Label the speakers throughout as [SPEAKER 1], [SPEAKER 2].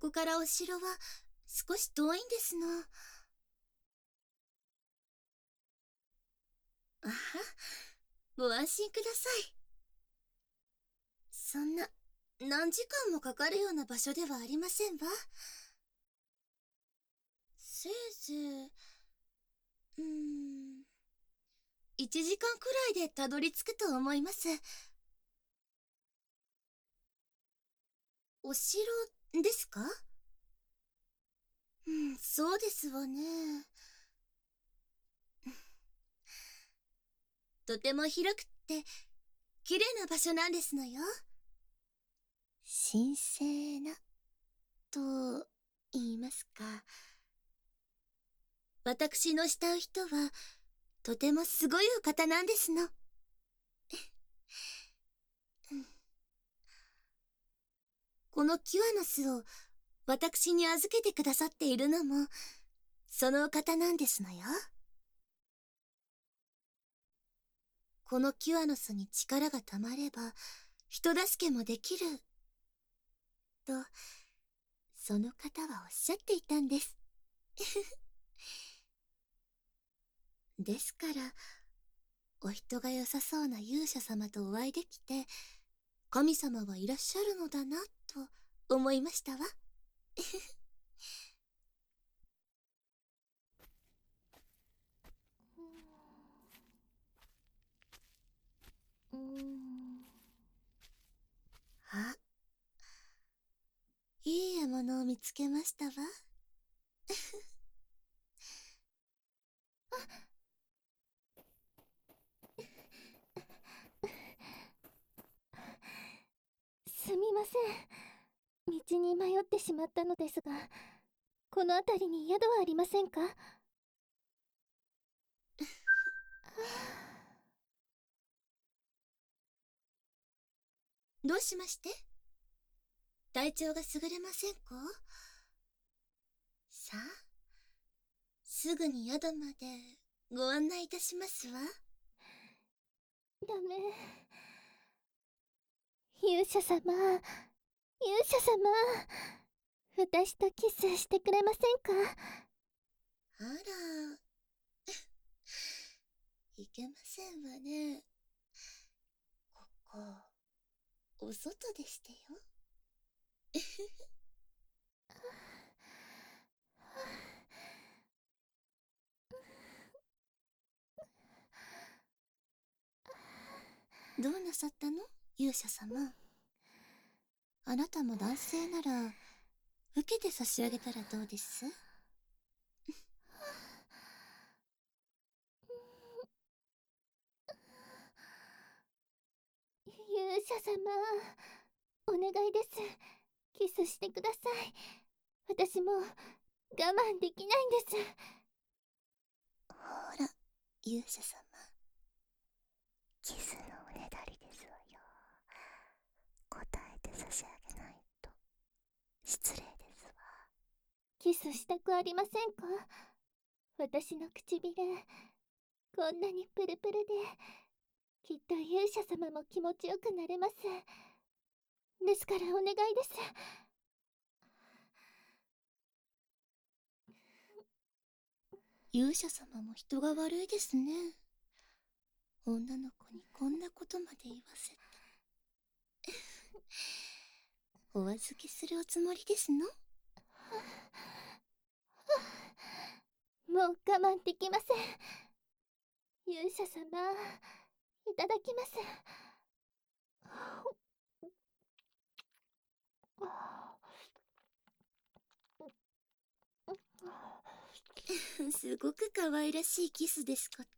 [SPEAKER 1] こからお城は少し遠いんですの。あは、ご安心ください。そんな何時間もかかるような場所ではありませんわ。せいぜい1時間くらいでたどり着くと思います。お城ですか？そうですわね。とても広くって綺麗な場所なんですのよ。神聖なと言いますか、私の慕う人はとてもすごいお方なんですの。このキュアノスを私に預けてくださっているのもそのお方なんですのよ。このキュアノスに力がたまれば人助けもできるとその方はおっしゃっていたんです。ですからお人が良さそうな勇者様とお会いできて、神様はいらっしゃるのだなと思いましたわ。あ、いい獲物を見つけましたわ。
[SPEAKER 2] すみません。道に迷ってしまったのですが、この辺りに宿はありませんか？
[SPEAKER 1] どうしまして？体調が優れませんか？さあ、すぐに宿までご案内いたしますわ。
[SPEAKER 2] ダメ。勇者様、勇者様、私とキスしてくれませんか？
[SPEAKER 1] あら、いけませんわね。ここ、お外でしてよ。どうなさったの、勇者様。あなたも男性なら受けて差し上げたらどうです？
[SPEAKER 2] 勇者様、お願いです。キスしてください。私も我慢できないんです。
[SPEAKER 1] ほら、勇者様、キスのおねだりですわよ。答えて差し上げないと失礼ですわ。
[SPEAKER 2] キスしたくありませんか？私の唇、こんなにプルプルで、きっと勇者様も気持ちよくなれます。ですからお願いです。
[SPEAKER 1] 勇者様も人が悪いですね。女の子にこんなことまで言わせて。お預けするおつもりですの？
[SPEAKER 2] もう我慢できません。勇者様、いただきます。
[SPEAKER 1] すごく可愛らしいキスですこと。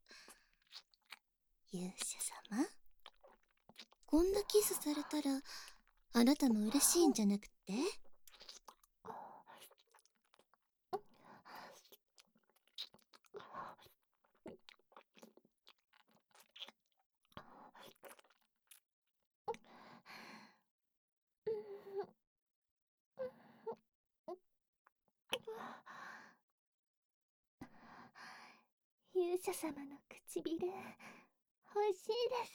[SPEAKER 1] 勇者様、こんなキスされたらあなたも嬉しいんじゃなくて？
[SPEAKER 2] 勇者様の唇、おいしいです。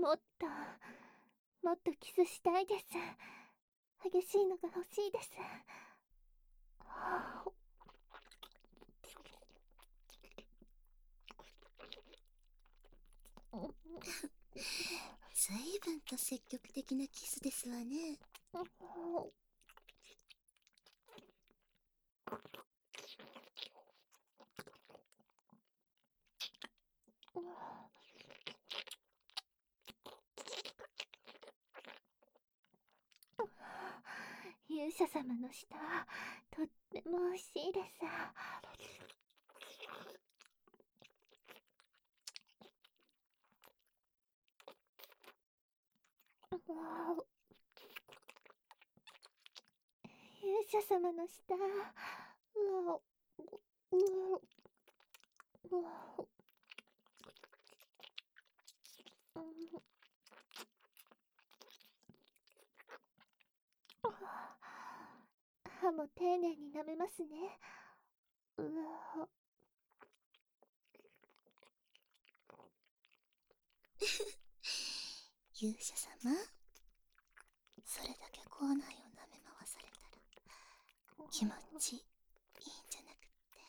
[SPEAKER 2] もっともっとキスしたいです。激しいのが欲しいです。
[SPEAKER 1] 随分と積極的なキスですわね。
[SPEAKER 2] 勇者様の舌、とっても美味しいです。勇者様の舌、うわうわうわ歯も丁寧に舐めますね。うわ
[SPEAKER 1] 勇者様、それだけ口内を舐め回されたら気持ちいいんじゃなくって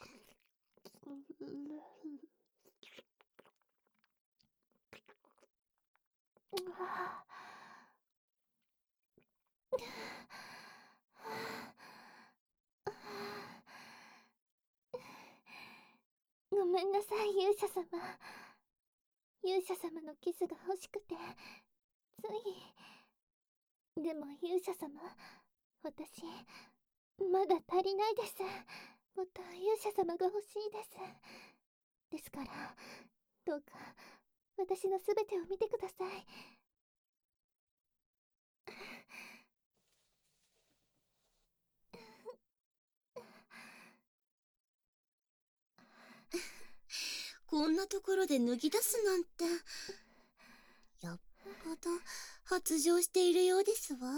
[SPEAKER 2] ごめんなさい、勇者様。勇者様のキスが欲しくて、つい。でも勇者様、私、まだ足りないです。もっと勇者様が欲しいです。ですから、どうか、私のすべてを見てください。
[SPEAKER 1] こんなところで脱ぎ出すなんて、よっぽど発情しているようですわ。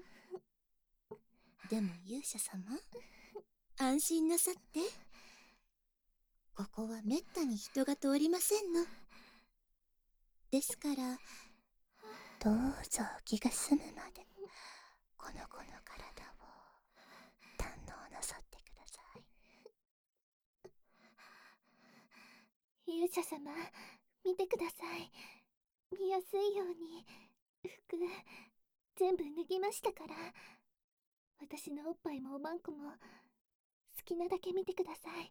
[SPEAKER 1] でも勇者様、安心なさって。ここはめったに人が通りませんの。ですから、どうぞ気が済むまでこの子の体を堪能なさってください。
[SPEAKER 2] 勇者様、見てください。見やすいように、服、全部脱ぎましたから。私のおっぱいもおまんこも、好きなだけ見てください。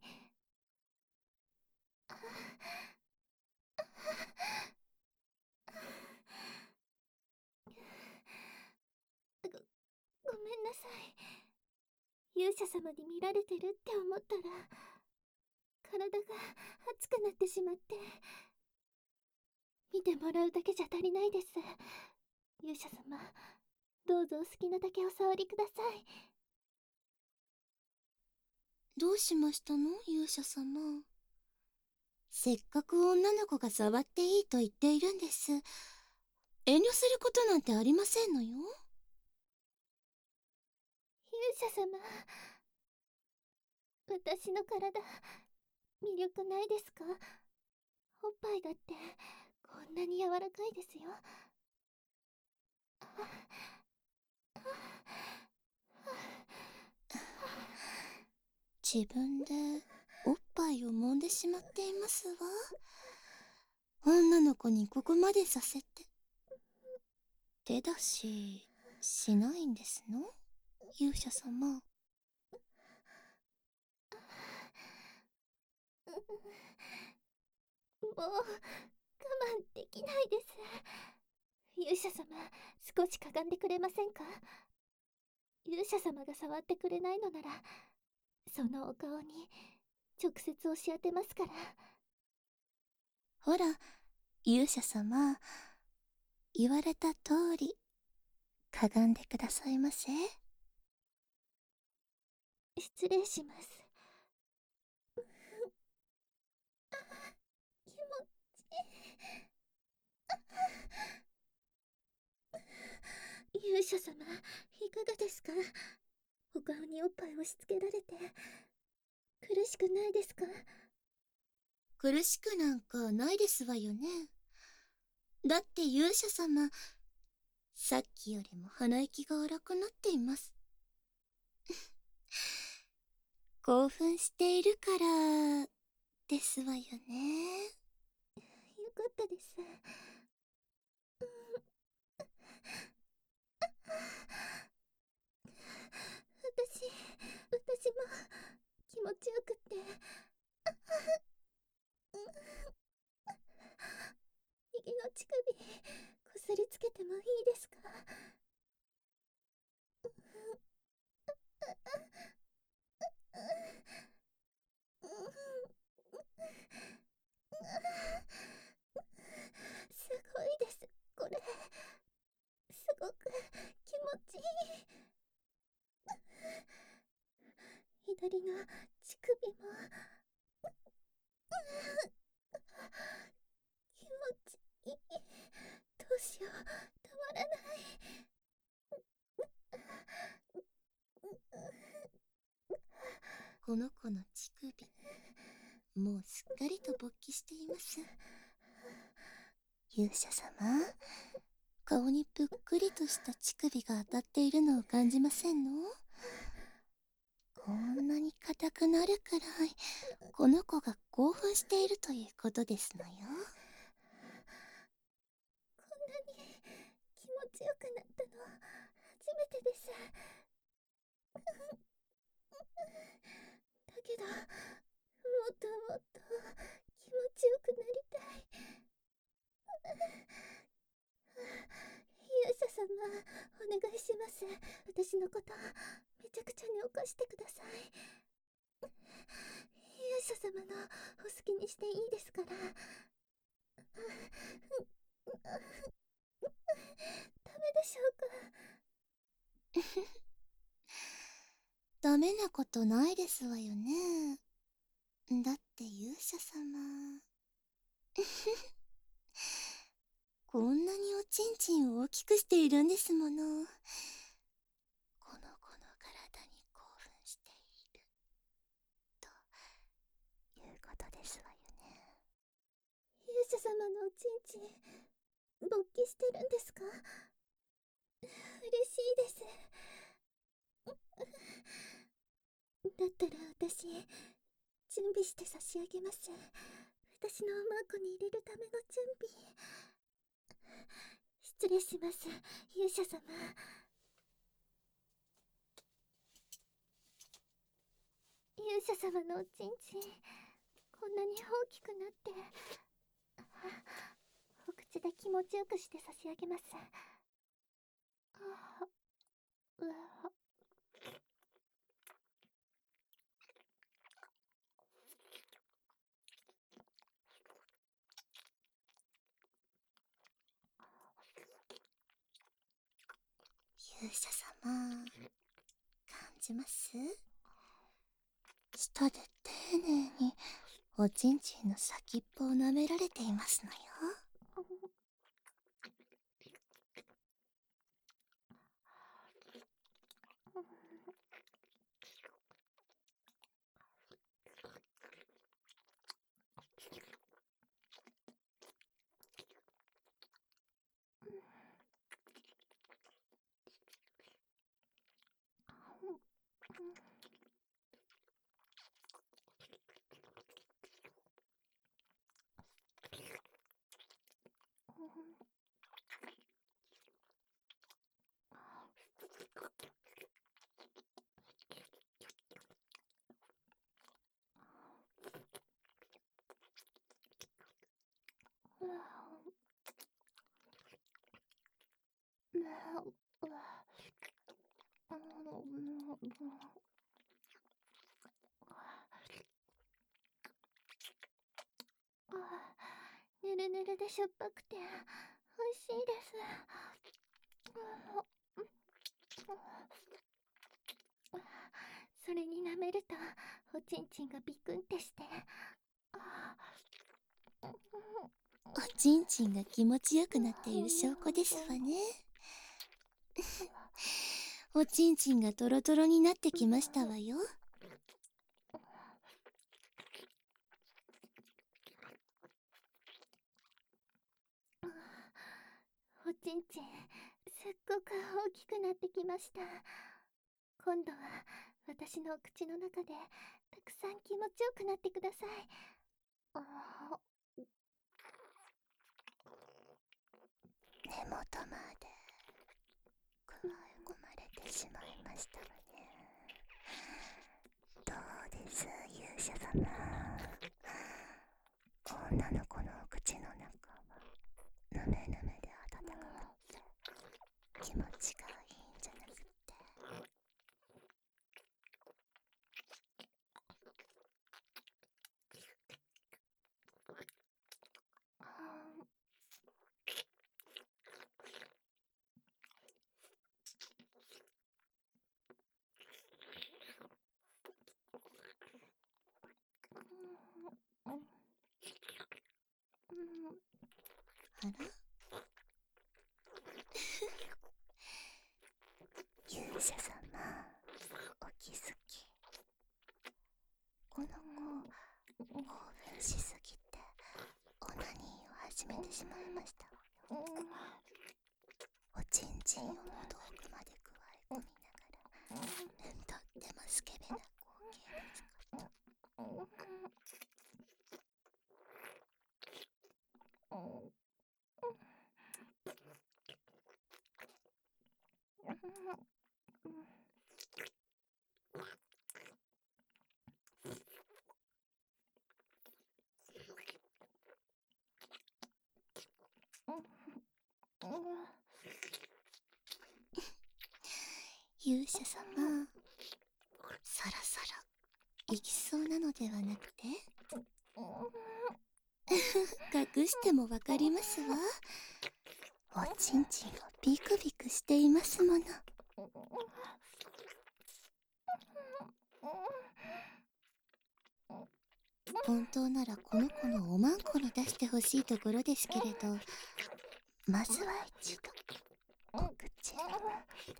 [SPEAKER 2] ごめんなさい。勇者様に見られてるって思ったら、体が熱くなってしまって。見てもらうだけじゃ足りないです。勇者様、どうぞお好きなだけお触りください。
[SPEAKER 1] どうしましたの、勇者様。せっかく女の子が触っていいと言っているんです。遠慮することなんてありませんのよ。
[SPEAKER 2] 勇者様、私の体、魅力ないですか？おっぱいだってこんなに柔らかいですよ。
[SPEAKER 1] 自分でおっぱいを揉んでしまっていますわ。女の子にここまでさせて。手出ししないんですの、勇者様。
[SPEAKER 2] もう我慢できないです。勇者様、少しかがんでくれませんか？勇者様が触ってくれないのなら、そのお顔に直接押し当てますから。
[SPEAKER 1] ほら、勇者様、言われた通りかがんでくださいませ。
[SPEAKER 2] 失礼します。気持ちいい。勇者様、いかがですか？お顔におっぱい押し付けられて苦しくないですか？
[SPEAKER 1] 苦しくなんかないですわよね。 だって勇者様、さっきよりも鼻息が荒くなっています。興奮しているからですわよね。
[SPEAKER 2] よかったです。私も気持ちよくって。右の乳首こすりつけてもいいですか？すごいです、これ。すごく気持ちいい。左の乳首も気持ちいい。どうしよう、たまらない。
[SPEAKER 1] この子の乳首、もうすっかりと勃起しています。勇者様、顔にぷっくりとした乳首が当たっているのを感じませんの？こんなに硬くなるくらいこの子が興奮しているということですのよ。
[SPEAKER 2] こんなに気持ちよくなったの初めてです。だけど、もっともっと気持ちよくなりたい。勇者様、お願いします。私のことめちゃくちゃに犯してください。勇者様のお好きにしていいですから。ダメでしょうか？
[SPEAKER 1] ダメなことないですわよね。だって勇者様こんなにおちんちんを大きくしているんですもの。この子の体に興奮しているということですわよね。
[SPEAKER 2] 勇者様のおちんちん勃起してるんですか？嬉しいです。だったら私準備して差し上げます。私のマークに入れるための準備。失礼します、勇者様。勇者様のおちんちんこんなに大きくなって、お口で気持ちよくして差し上げます。うわ、
[SPEAKER 1] 勇者様、感じます？舌で丁寧におちんちんの先っぽを舐められていますのよ。
[SPEAKER 2] ぬるぬるでしょっぱくて美味しいです。それに舐めるとおちんちんがビクンってして、
[SPEAKER 1] おちんちんが気持ちよくなっている証拠ですわね。おちんちんがトロトロになってきましたわよ。
[SPEAKER 2] おちんちんすっごく大きくなってきました。今度は私の口の中でたくさん気持ちよくなってください。あ
[SPEAKER 1] 根元まで加え込まれてしまいましたわね。どうです勇者様、女の子の口の中はぬめぬめで温かくって気持ちがいいんじゃなくって。あら勇者様、お気づき。この子興奮しすぎてオナニーを始めてしまいましたわよ。おちんちんを喉奥まで加え込みながらとってもスケベな光景ですこと。勇者様、そろそろ行きそうなのではなくて隠してもわかりますわ。おちんちんをビクビクしていますもの。本当ならこの子のおまんこに出してほしいところですけれど、まずは一度お口の中で。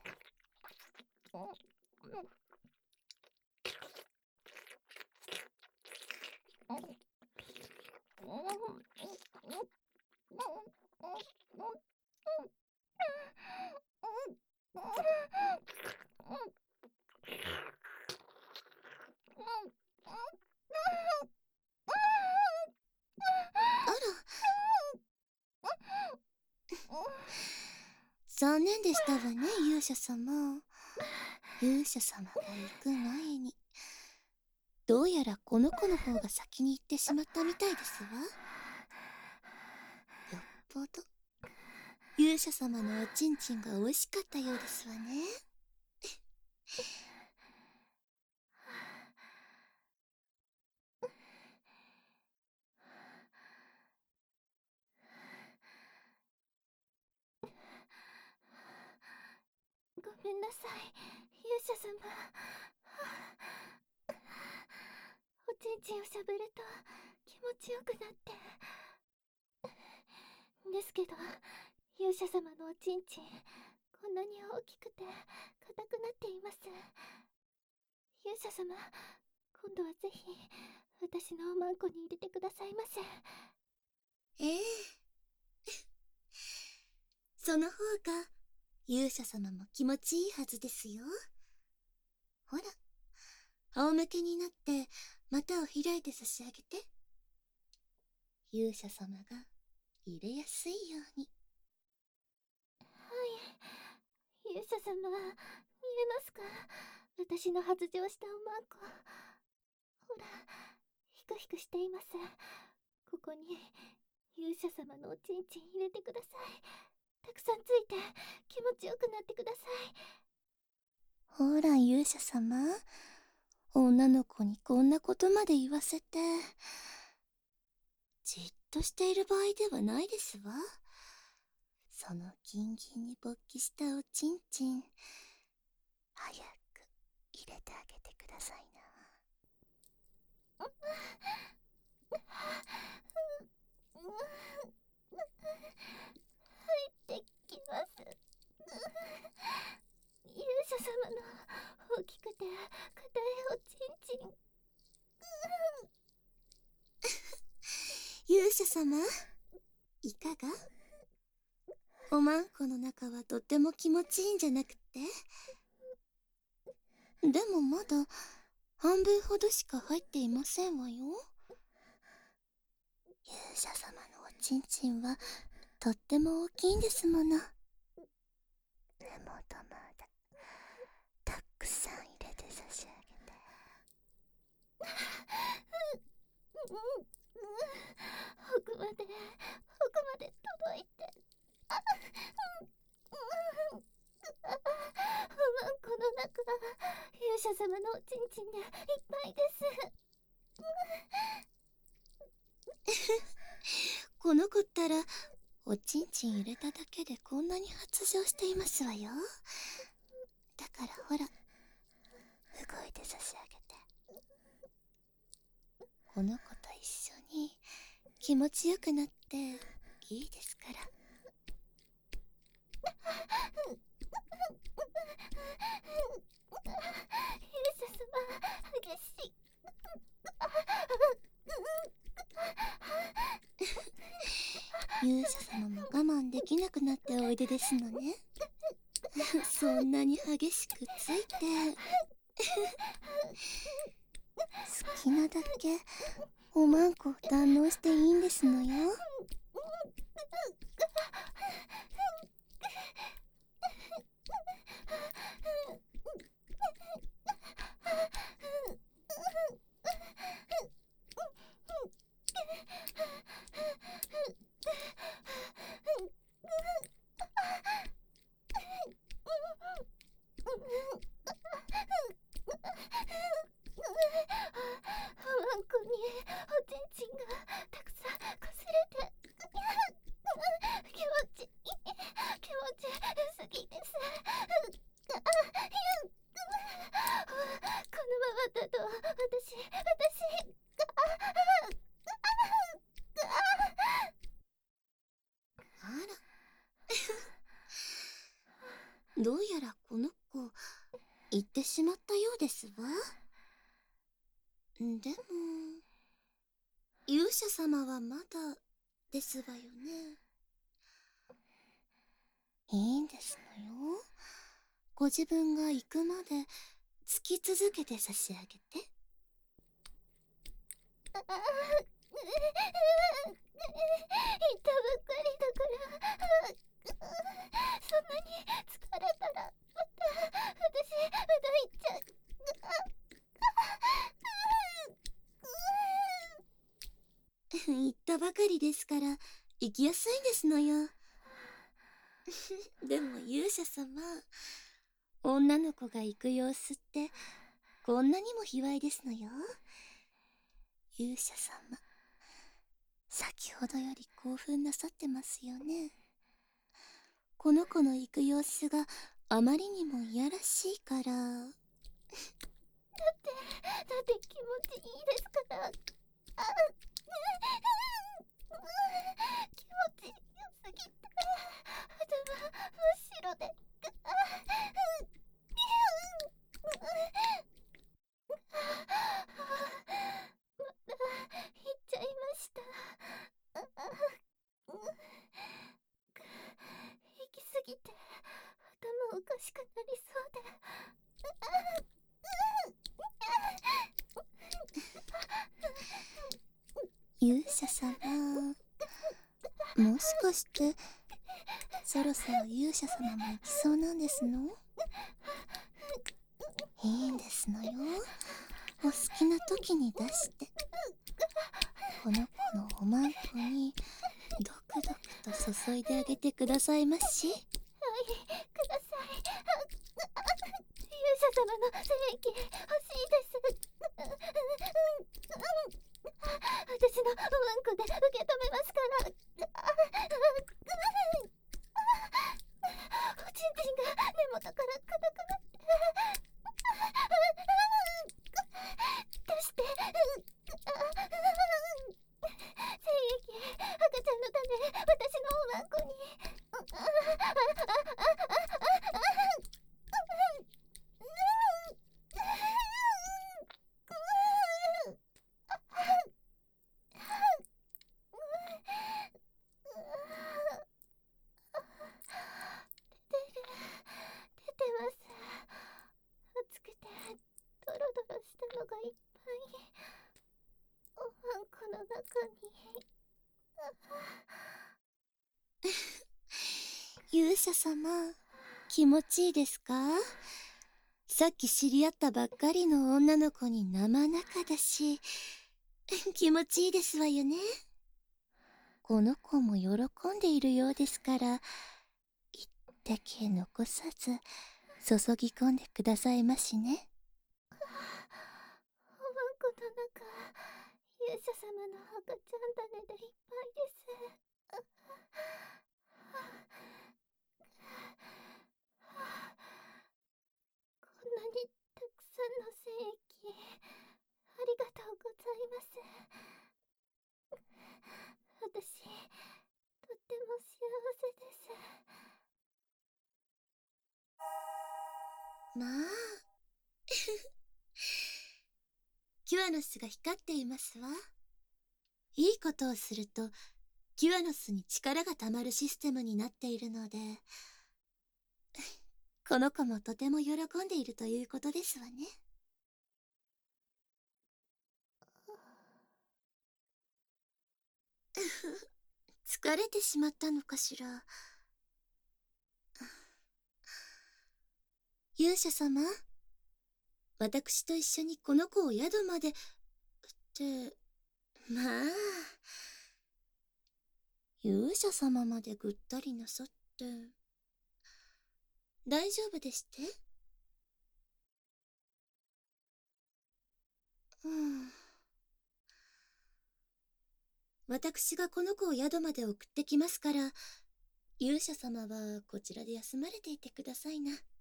[SPEAKER 1] あら、残念でしたわね勇者様。勇者様が行く前にどうやらこの子の方が先に行ってしまったみたいですわ。よっぽど勇者様のおちんちんが美味しかったようですわね。
[SPEAKER 2] ごめんなさい、勇者様。おちんちんをしゃぶると気持ちよくなって。ですけど、勇者様のおちんちん、こんなに大きくて硬くなっています。勇者様、今度はぜひ私のおまんこに入れてくださいませ。
[SPEAKER 1] ええその方が勇者様も気持ちいいはずですよ。ほら、仰向けになって股を開いて差し上げて。勇者様が入れやすいように。
[SPEAKER 2] 勇者様、見えますか？私の発情したおまんこ。ほら、ヒクヒクしています。ここに勇者様のおちんちん入れてください。たくさんついて気持ちよくなってください。
[SPEAKER 1] ほら勇者様、女の子にこんなことまで言わせて。じっとしている場合ではないですわ。そのギンギンに勃起したおちんちん、早く入れてあげてくださいな。
[SPEAKER 2] 入ってきます。勇者様の大きくて硬いおちんちん。
[SPEAKER 1] 勇者様、いかが？ おまんこの中はとっても気持ちいいんじゃなくて？でもまだ半分ほどしか入っていませんわよ。勇者様のおちんちんはとっても大きいんですもの。でもまだたくさん入れて差し上げて。
[SPEAKER 2] 奥まで届いて。この中、勇者様のおちんちんでいっぱいです。
[SPEAKER 1] この子ったらおちんちん入れただけでこんなに発情していますわよ。だからほら、動いて差し上げて。この子と一緒に気持ちよくなっていいですから。
[SPEAKER 2] 勇者様、激しい。
[SPEAKER 1] 勇者様も我慢できなくなっておいでですのね。そんなに激しくついて好きなだけおまんこを堪能していいんですのよ。
[SPEAKER 2] ワンコにおちんちんがたくさんこすれて気持ちすぎです。このままだと私
[SPEAKER 1] あらどうやらこの子行ってしまったようですわ。でも勇者様はまだですわよね。いいんですのよ。ご自分が行くまでつき続けて差し上げて。
[SPEAKER 2] 行ったばっかりだからそんなに疲れたらまた行っちゃう。
[SPEAKER 1] 行ったばかりですから行きやすいんですのよ。でも勇者様、女の子が行く様子ってこんなにも卑猥ですのよ。勇者様、先ほどより興奮なさってますよね。この子の行く様子があまりにもいやらしいから。だ
[SPEAKER 2] って気持ちいいですから。気持ちよすぎて頭真っ白で。また行っちゃいました。行きすぎて頭おかしくなりそうで。
[SPEAKER 1] 勇者様、もしかしてそろそろ勇者様も行きそうなんですの？いいんですのよ。お好きな時に出してこの子のおまんこにドクドクと注いであげてくださいまし。
[SPEAKER 2] はい、ください。勇者様の精液欲しいです。私のおまんこで受け止めますから。おちんちんが根元から硬くなって出して精液赤ちゃんの種私のおまんこにたのがいっぱい。おはんこの中に。
[SPEAKER 1] 勇者様、気持ちいいですか？さっき知り合ったばっかりの女の子に生仲だし、気持ちいいですわよね。この子も喜んでいるようですから、一滴残さず注ぎ込んでくださいましね。
[SPEAKER 2] おはんこの中、勇者様の赤ちゃん種でいっぱいです。こんなにたくさんの精液、ありがとうございます。私、とっても幸せです。
[SPEAKER 1] まあキュアノスが光っていますわ。いいことをするとキュアノスに力がたまるシステムになっているので、この子もとても喜んでいるということですわね。疲れてしまったのかしら。勇者様、私と一緒にこの子を宿までって、まあ勇者様までぐったりなさって。大丈夫でして？私がこの子を宿まで送ってきますから、勇者様はこちらで休まれていてくださいな。